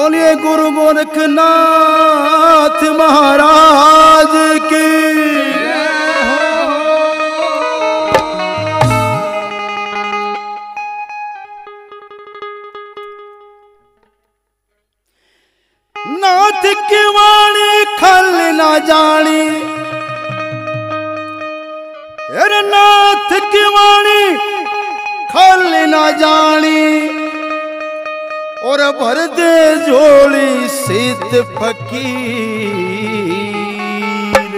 बोलिए गुरु गोरखनाथ महाराज की। नाथ की वाणी खल ना जानी, अरे नाथ की वाणी खल ना जानी, और भर दे झोली सिद्ध फकीर।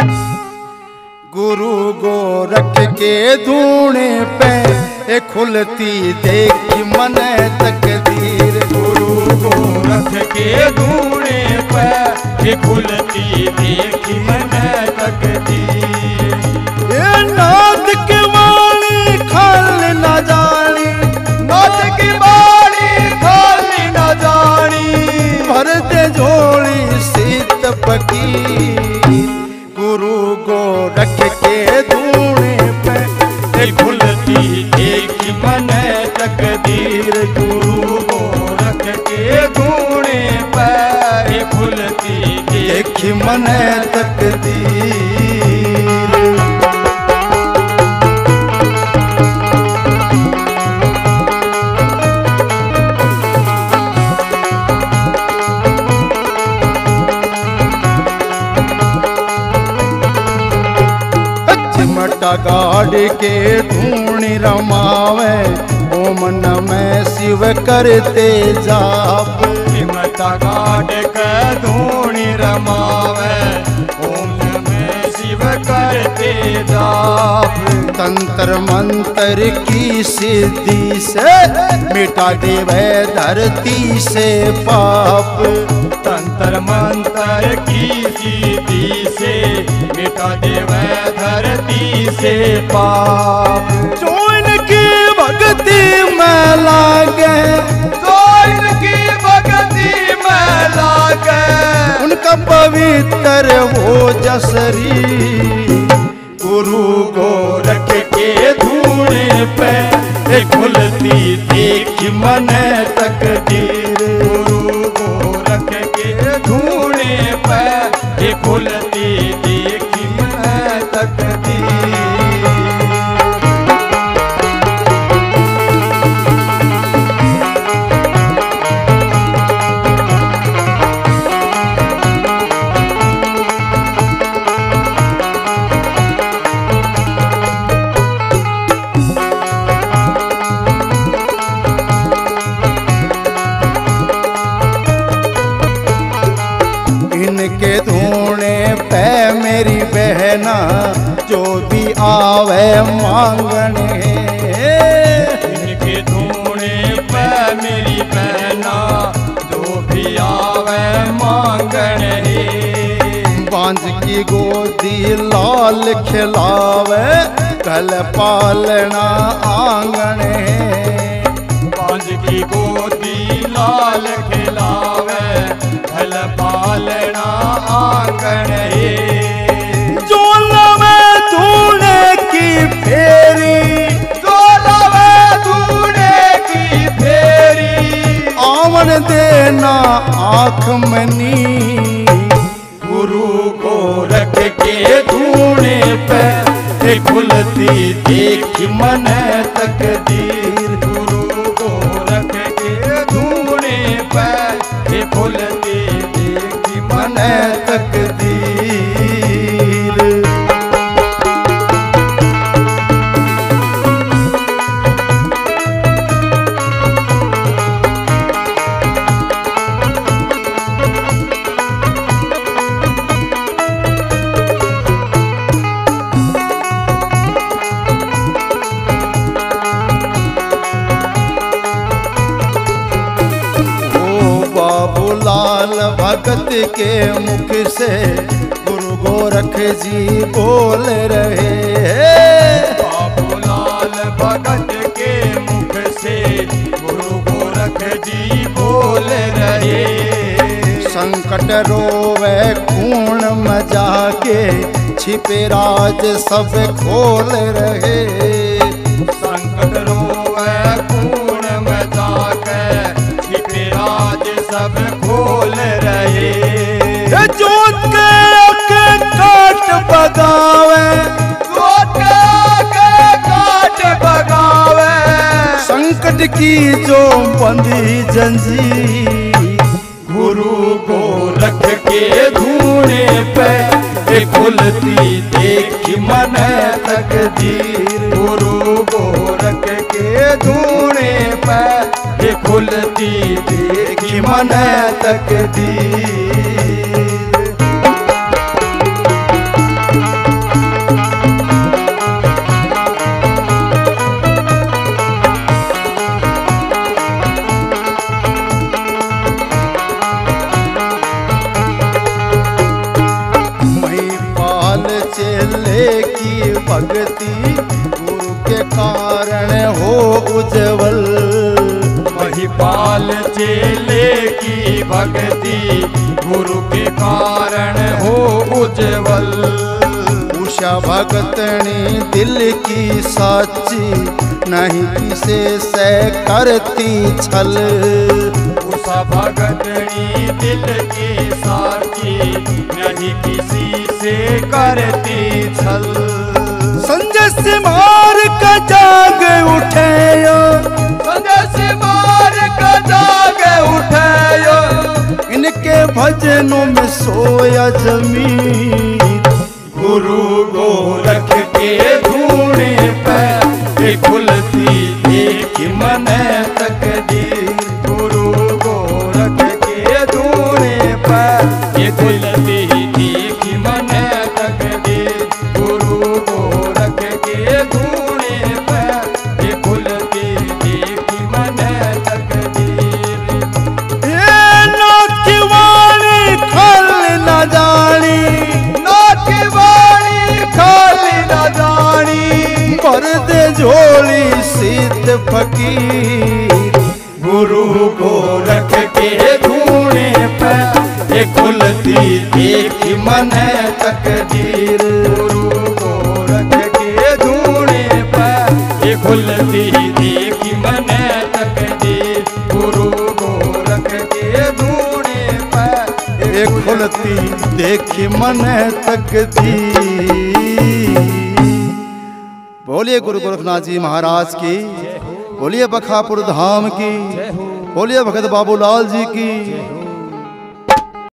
गुरु गोरख के धूणे पे खुलती देखी मन तकदीर। गुरु गोरख के धूणे पे खुलती देखी मन तकदीर। ये नाथ की वाणी खल न जानी, नाथ की वाणी खल न जानी, भर दे झोली सिद्ध फकीर। गुरु गोरख के धूणे पे खुलती देखी मन तकदीर। गुरु गोरख के धूणे पे खुलती देखी मन तकदीर। चिमटा गाड़ के धूणी रमावे, ओम नमः शिव करते जाप। चिमटा गाड़ के धूणी रमावे, ओम नमः शिव करते जाप। तंत्र मंत्र की सिद्धि से मिटा देवे धरती से पाप। तंत्र मंत्र की सिद्धि से मिटा देवे धरती से पाप। जो इनकी भक्ति में लागे, जो इनकी भक्ति में लागे, उनका पवित्र हो जसरी। गुरु गोरख के धूणे पे खुलती देखी मन तकदीर। गुरु गोरख के धूणे पे खुलती देखी मन तकदीर। इनके धूणे पे मेरी बहना जो भी आवे मांगने। इनके धूणे पे मेरी बहना जो भी आवे मांगने। बांझ की गोदी लाल खिलावे, कल पालना आंगने। बांझ की गोदी लाल खिलावे, कल पालना आंगन। जो लवे धूणे की फेरी, जो लवे धूणे की फेरी, आवन देना आँख मनी। गुरु गोरख के धूणे पे खुलती देखी मन तकदीर। गुरु गोरख के धूणे पे खुलती देखी मन तकदीर। बाबूलाल भगत के मुख से गुरु गोरख जी बोल रहे। बाबूलाल भगत के मुख से गुरु गोरख जी बोल रहे। संकट रोवे खून में जाके, छिपे राज सब खोल रहे। संकट रोवे खून में जाके, छिपे राज सब भटकी जो बंधी जंजीर। गुरु गोरख के धूणे पे खुलती देखी मन तकदीर। गुरु गोरख के धूणे पे खुलती देखी मन तकदीर। चेले की भक्ति गुरु के कारण हो उज्जवल। महिपाल चेले की भक्ति गुरु के कारण हो उज्जवल। उषा भगतनी दिल की साची नहीं किसे से करती छल। उषा भगतनी दिल की साची नहीं किसी से करती छल। संजय से मार का जाग उठे, संजय से मार का जाग उठे। इनके भजनों में सोया जमीन। गुरु गोरख के धूणे पे खुलती देखी मन तकदीर। गुरु गोरख के धूणे पे खुलती देखी मन तकदीर। गुरु गोरख के धूणे पे खुलती देखी मन तकदीर। ये नाथ की वाणी खल न जानी, नाथ की वाणी खाली न जानी। भर दे झोली सीत फकीर। गुरु गोरख के धूणे पे खुलती देखी मन तकदीर। गुरु गोरख के धूणे पे खुलती देखी मन तकदीर। गुरु गोरख के धूणे पे खुलती देखी मन तकदीर। बोलिए गुरु गोरखनाथ जी महाराज की, बोलिए बखापुर धाम की, बोलिए भगत बाबूलाल जी की।